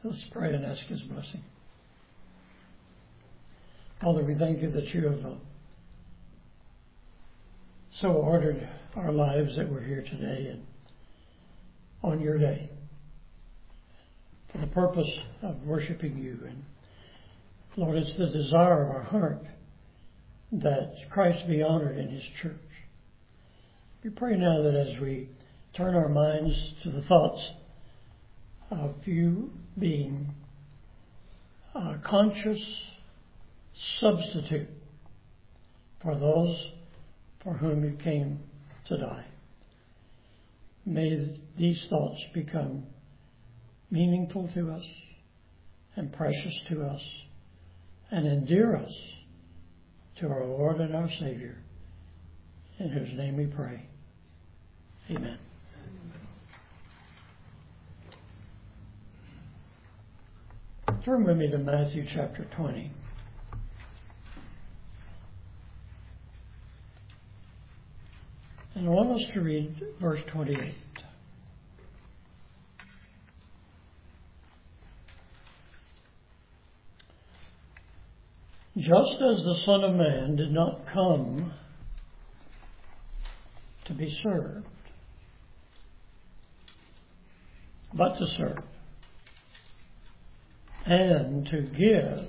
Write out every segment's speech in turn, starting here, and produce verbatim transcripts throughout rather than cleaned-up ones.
Let's pray and ask His blessing. Father, we thank You that You have uh, so ordered our lives that we're here today and on Your day for the purpose of worshiping You. And Lord, it's the desire of our heart that Christ be honored in His church. We pray now that as we turn our minds to the thoughts of You being a conscious substitute for those for whom You came to die, may these thoughts become meaningful to us and precious to us and endear us to our Lord and our Savior, in whose name we pray. Amen. Turn with me to Matthew chapter twenty. And I want us to read verse twenty-eight. Just as the Son of Man did not come to be served, but to serve, and to give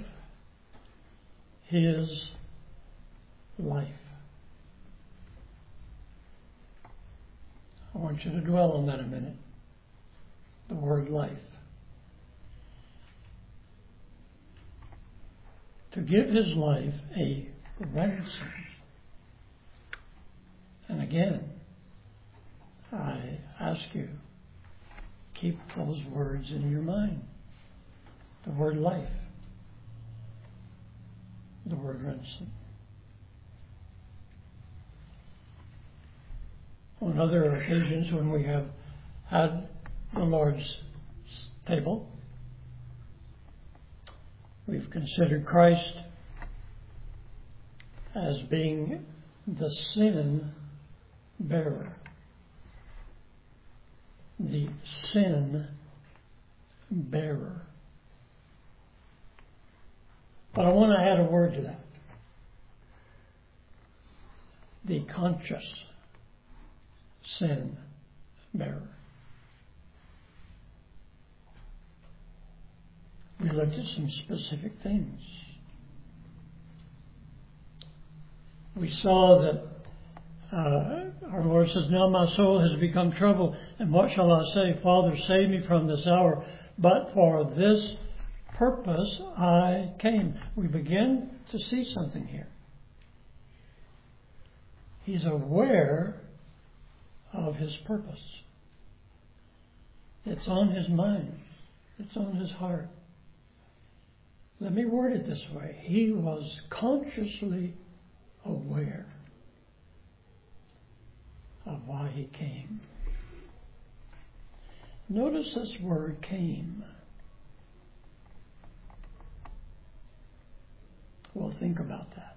His life. I want you to dwell on that a minute. The word life. To give His life a ransom. And again, I ask you, keep those words in your mind. The word life. The word ransom. On other occasions when we have had the Lord's table, we've considered Christ as being the sin bearer. The sin bearer. But I want to add a word to that. The conscious sin bearer. We looked at some specific things. We saw that uh, our Lord says, "Now my soul has become troubled, and what shall I say? Father, save me from this hour. But for this purpose I came." We begin to see something here. He's aware of His purpose. It's on His mind. It's on His heart. Let me word it this way. He was consciously aware of why He came. Notice this word came. Well, think about that.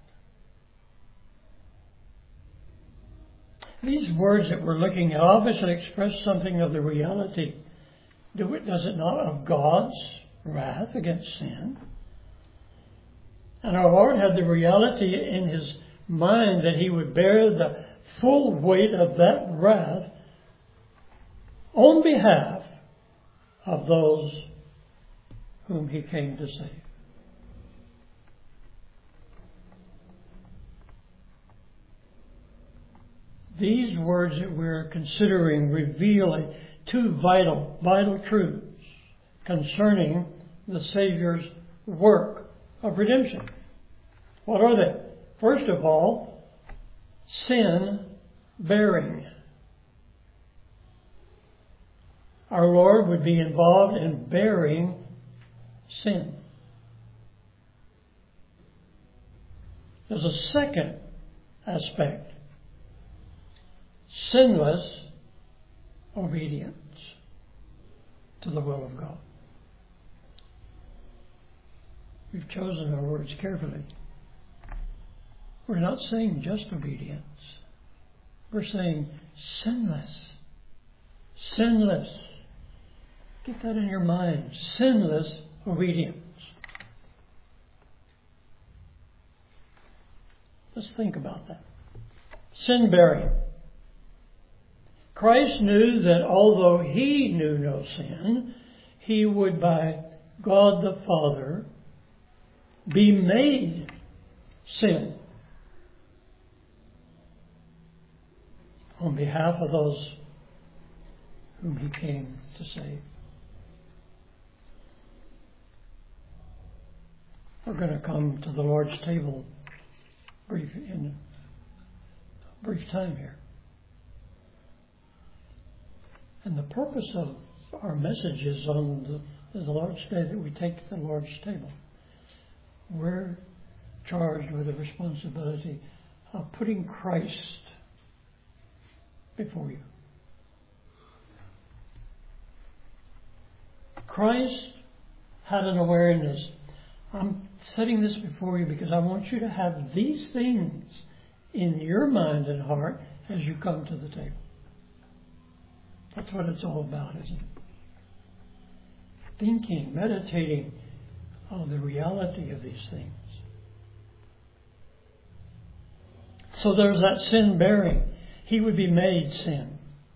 These words that we're looking at obviously express something of the reality, do it, does it not, of God's wrath against sin? And our Lord had the reality in His mind that He would bear the full weight of that wrath on behalf of those whom He came to save. These words that we're considering reveal two vital, vital truths concerning the Savior's work of redemption. What are they? First of all, sin bearing. Our Lord would be involved in bearing sin. There's a second aspect. Sinless obedience to the will of God. We've chosen our words carefully. We're not saying just obedience. We're saying sinless. Sinless. Get that in your mind. Sinless obedience. Let's think about that. Sin bearing. Christ knew that although he knew no sin, he would by God the Father be made sin on behalf of those whom he came to save. We're going to come to the Lord's table brief in a brief time here. And the purpose of our message is on the, the Lord's Day that we take to the Lord's table. We're charged with the responsibility of putting Christ before you. Christ had an awareness. I'm setting this before you because I want you to have these things in your mind and heart as you come to the table. That's what it's all about, isn't it? Thinking, meditating on the reality of these things. So there's that sin bearing. He would be made sin.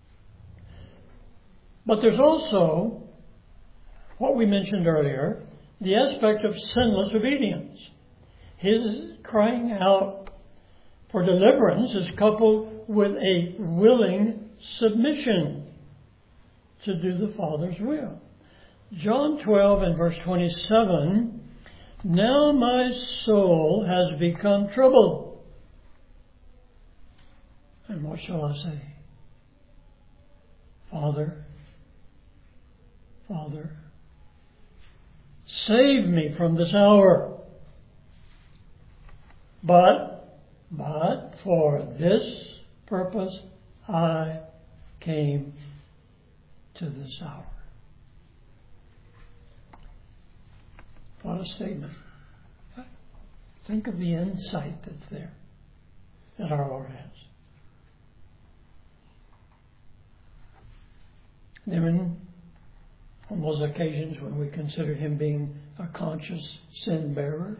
But there's also what we mentioned earlier, the aspect of sinless obedience. His crying out for deliverance is coupled with a willing submission to do the Father's will. John twelve and verse twenty-seven, now my soul has become troubled. And what shall I say? Father, Father, save me from this hour. But, but for this purpose I came to this hour. What a statement. Think of the insight that's there that our Lord has. Then, on those occasions when we considered him being a conscious sin bearer,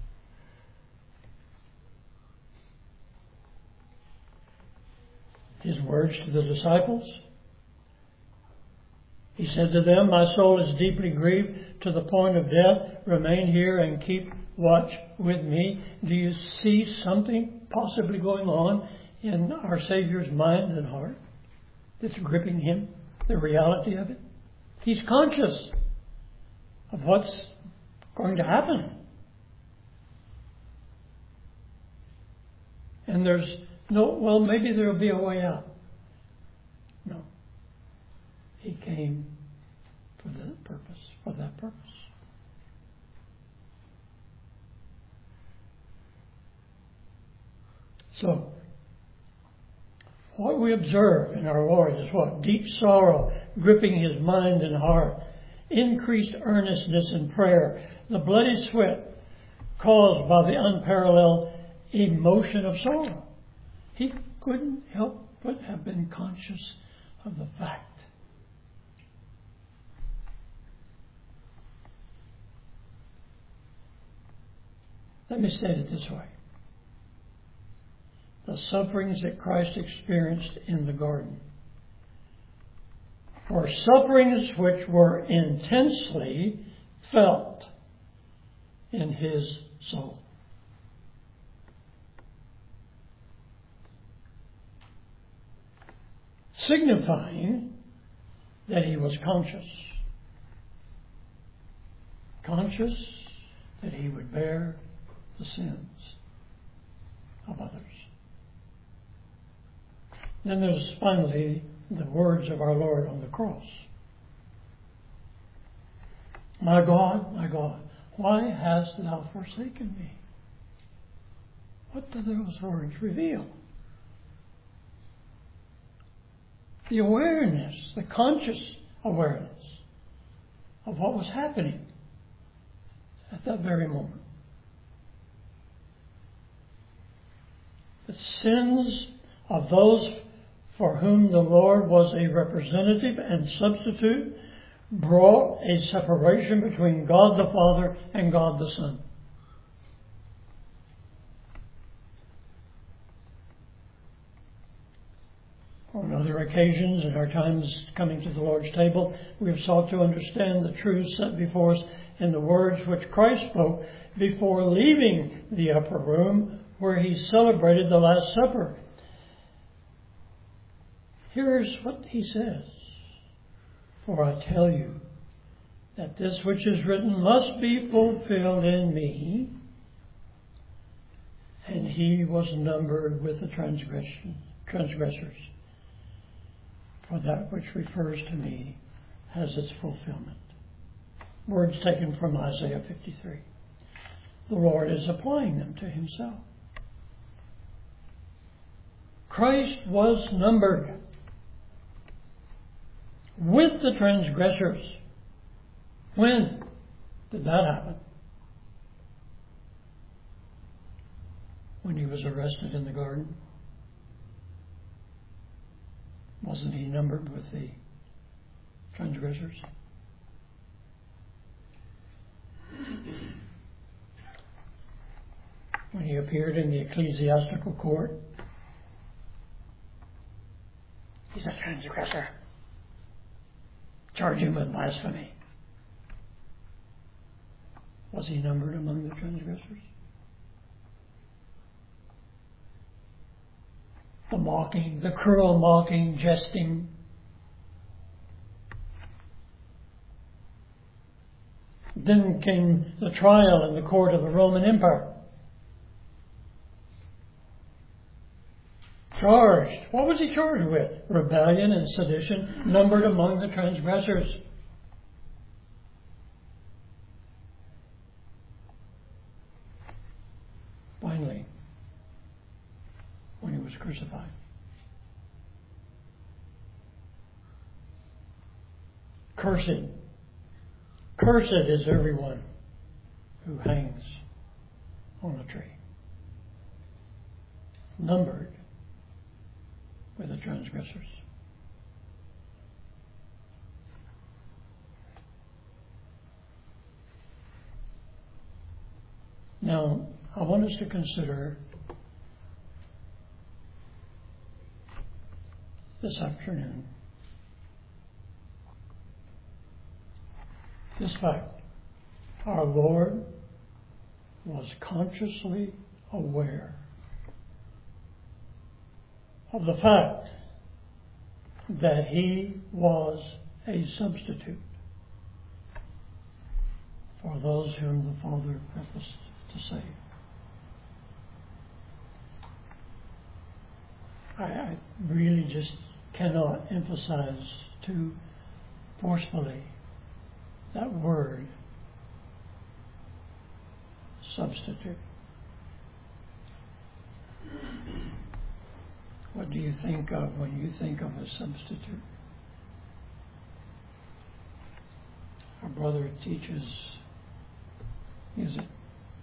his words to the disciples, he said to them, my soul is deeply grieved to the point of death. Remain here and keep watch with me. Do you see something possibly going on in our Savior's mind and heart that's gripping him? The reality of it? He's conscious of what's going to happen. And there's no, well, maybe there'll be a way out. No. He came for that purpose, for that purpose. So, what we observe in our Lord is what? Deep sorrow gripping his mind and heart. Increased earnestness in prayer. The bloody sweat caused by the unparalleled emotion of sorrow. He couldn't help but have been conscious of the fact. Let me state it this way. The sufferings that Christ experienced in the garden were sufferings which were intensely felt in his soul. Signifying that he was conscious. Conscious that he would bear the sins of others. Then there's finally the words of our Lord on the cross. My God, my God, why hast thou forsaken me? What do those words reveal? The awareness, the conscious awareness of what was happening at that very moment. The sins of those for whom the Lord was a representative and substitute brought a separation between God the Father and God the Son. On other occasions, in our times coming to the Lord's table, we have sought to understand the truths set before us in the words which Christ spoke before leaving the upper room where he celebrated the Last Supper. Here's what he says. For I tell you that this which is written must be fulfilled in me. And he was numbered with the transgression, transgressors. For that which refers to me has its fulfillment. Words taken from Isaiah fifty-three. The Lord is applying them to himself. Christ was numbered with the transgressors. When did that happen? When he was arrested in the garden. Wasn't he numbered with the transgressors? When he appeared in the ecclesiastical court, he's a transgressor. Charge him with blasphemy. Was he numbered among the transgressors? The mocking, the cruel mocking, jesting. Then came the trial in the court of the Roman Empire. Charged. What was he charged with? Rebellion and sedition, numbered among the transgressors. Finally, when he was crucified. Cursed. Cursed is everyone who hangs on a tree. Numbered with the transgressors. Now, I want us to consider this afternoon this fact. Our Lord was consciously aware of the fact that he was a substitute for those whom the Father purposed to save. I, I really just cannot emphasize too forcefully that word, substitute. What do you think of when you think of a substitute? Our brother teaches music.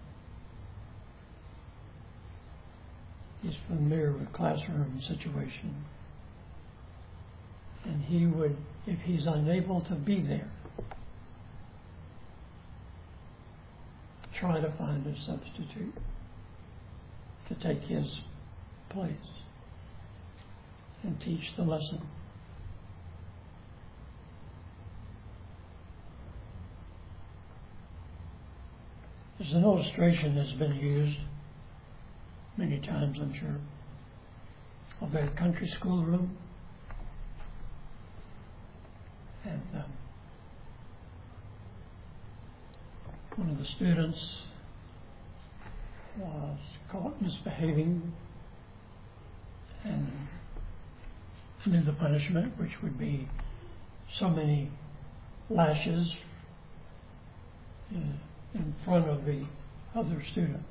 He's familiar with classroom situation. And he would, if he's unable to be there, try to find a substitute to take his place and teach the lesson. There's an illustration that's been used many times, I'm sure, of a country school room. And um, one of the students was caught misbehaving and knew the punishment, which would be so many lashes in, in front of the other students.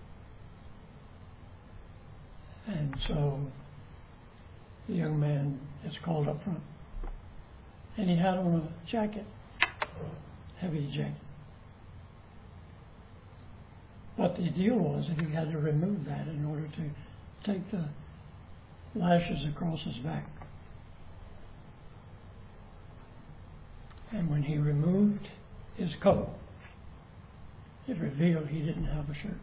And so the young man is called up front. And he had on a jacket, heavy jacket. But the deal was that he had to remove that in order to take the lashes across his back. And when he removed his coat, it revealed he didn't have a shirt.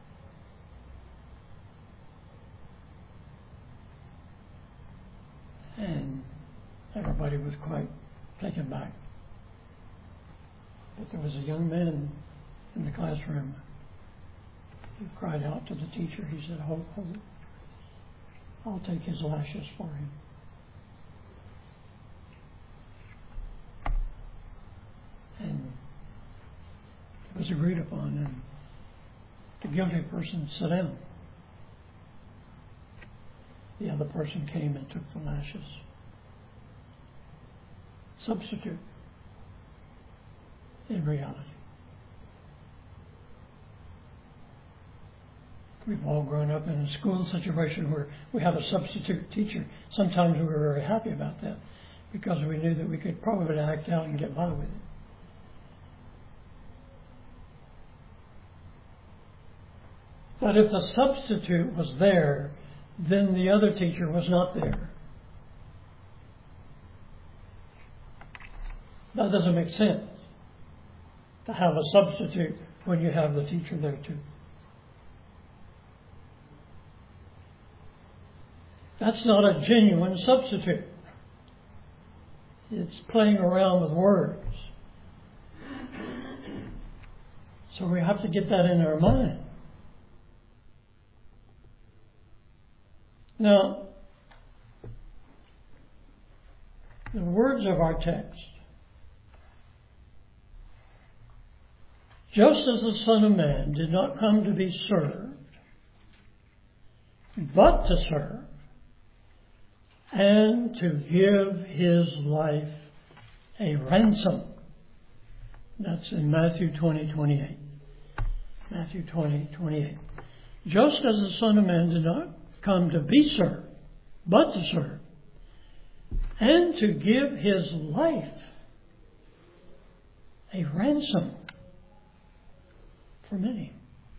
And everybody was quite taken back. But there was a young man in the classroom who cried out to the teacher. He said, hold, hold it. I'll take his lashes for him. And it was agreed upon, and the guilty person sat down. The other person came and took the lashes. Substitute in reality. We've all grown up in a school situation where we have a substitute teacher. Sometimes we were very happy about that because we knew that we could probably act out and get by with it. But if the substitute was there, then the other teacher was not there. That doesn't make sense, to have a substitute when you have the teacher there too. That's not a genuine substitute. It's playing around with words. So we have to get that in our mind. Now, the words of our text. Just as the Son of Man did not come to be served, but to serve, and to give his life a ransom. That's in Matthew twenty, twenty-eight. Matthew twenty, twenty-eight. Just as the Son of Man did not come to be served, but to serve, and to give his life a ransom for many.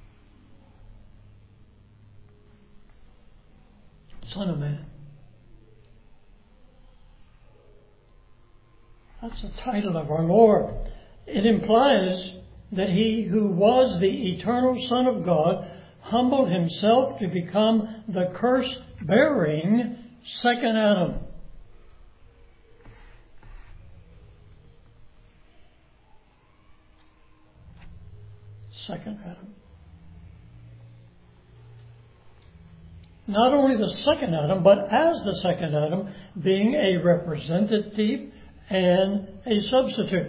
Son of Man. That's the title of our Lord. It implies that he who was the eternal Son of God humbled himself to become the curse-bearing second Adam. Second Adam. Not only the second Adam, but as the second Adam, being a representative and a substitute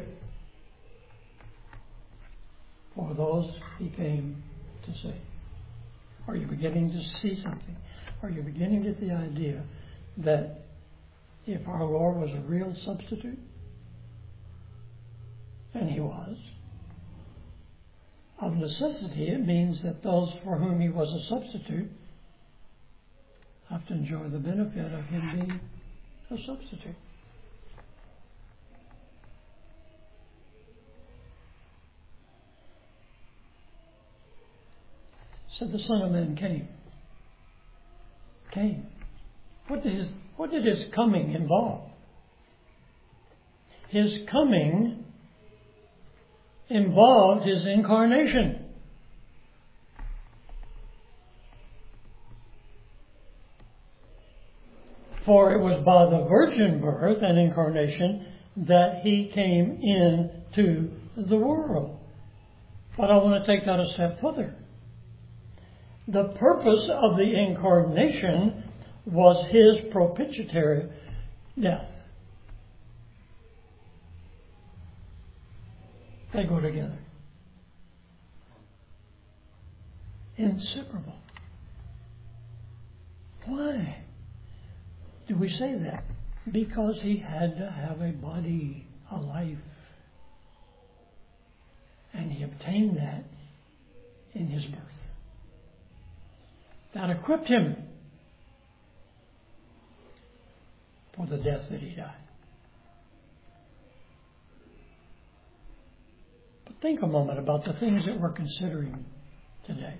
for those he came to save. Are you beginning to see something? Are you beginning to get the idea that if our Lord was a real substitute, and he was, of necessity it means that those for whom he was a substitute have to enjoy the benefit of him being a substitute. So the Son of Man came. Came. What did his, what did his coming involve? His coming involved his incarnation. For it was by the virgin birth and incarnation that he came into the world. But I want to take that a step further. The purpose of the incarnation was his propitiatory death. They go together. Inseparable. Why do we say that? Because he had to have a body, a life. And he obtained that in his birth. That equipped him for the death that he died. But think a moment about the things that we're considering today.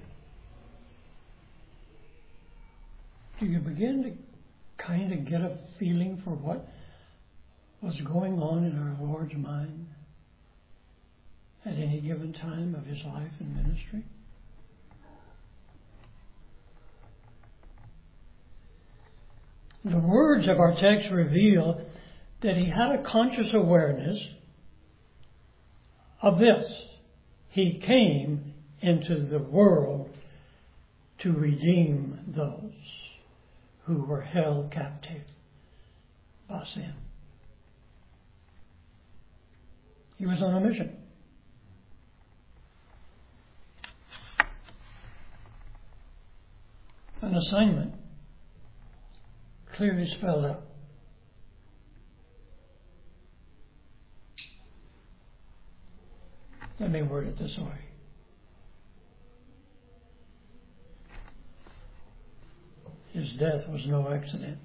Do you begin to kind of get a feeling for what was going on in our Lord's mind at any given time of his life and ministry? The words of our text reveal that he had a conscious awareness of this. He came into the world to redeem those who were held captive by sin. He was on a mission. An assignment clearly spelled out. Let me word it this way. His death was no accident.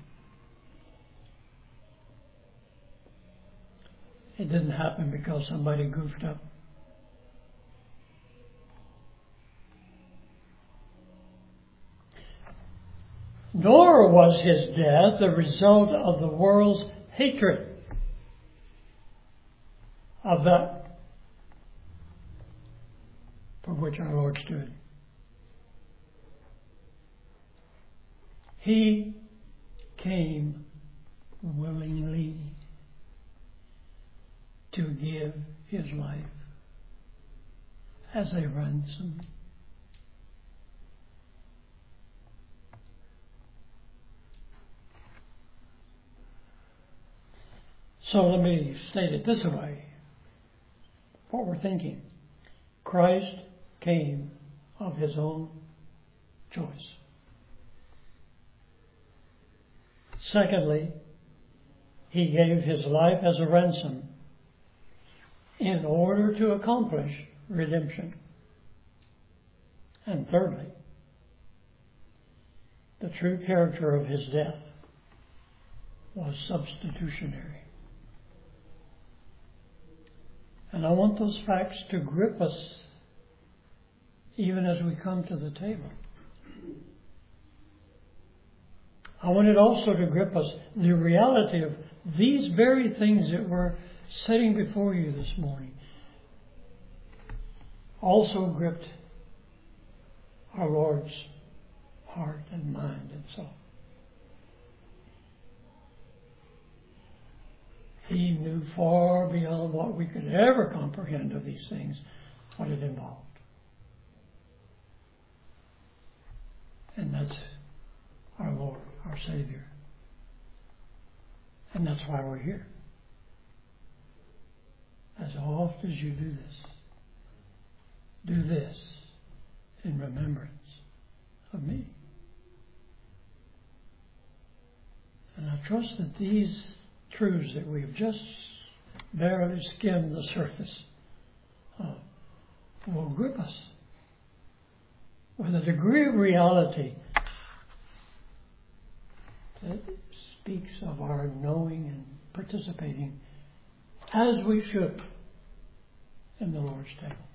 It didn't happen because somebody goofed up. Nor was his death the result of the world's hatred of that for which our Lord stood. He came willingly to give his life as a ransom. So let me state it this way. What we're thinking. Christ came of his own choice. Secondly, he gave his life as a ransom in order to accomplish redemption. And thirdly, the true character of his death was substitutionary. And I want those facts to grip us even as we come to the table. I want it also to grip us the reality of these very things that we're setting before you this morning. Also gripped our Lord's heart and mind and soul. He knew far beyond what we could ever comprehend of these things, what it involved. And that's our Lord, our Savior. And that's why we're here. As oft as you do this, do this in remembrance of me. And I trust that these truths that we've just barely skimmed the surface of will grip us with a degree of reality that speaks of our knowing and participating as we should in the Lord's table.